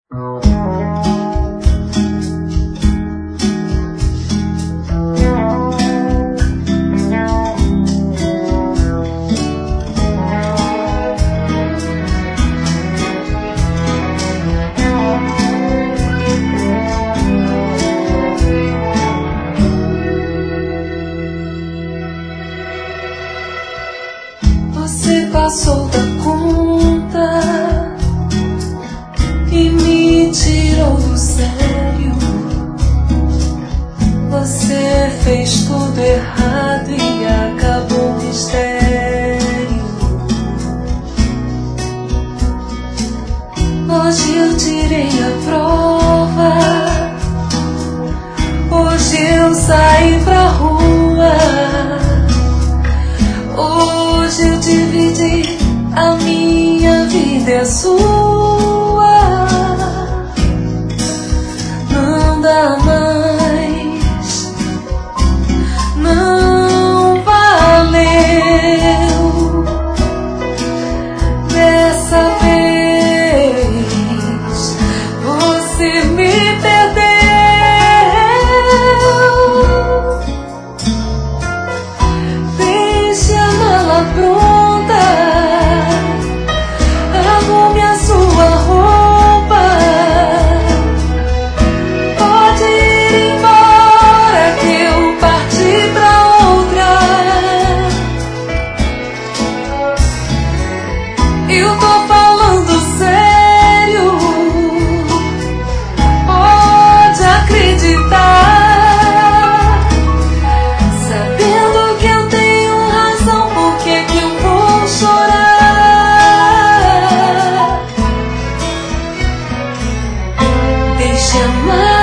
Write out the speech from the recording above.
Você passou da conta e me tirou do sério. Você fez tudo errado e acabou o mistério. Hoje eu tirei a prova, hoje eu saí pra rua. Hoje eu dividi a minha vida e a sua. Não dá mais, não valeu. Dessa vez você me perdeu. Pronta, arrume a sua roupa, pode ir embora que eu parti pra outra. Eu tô falando sério, pode acreditar. Deixa mais.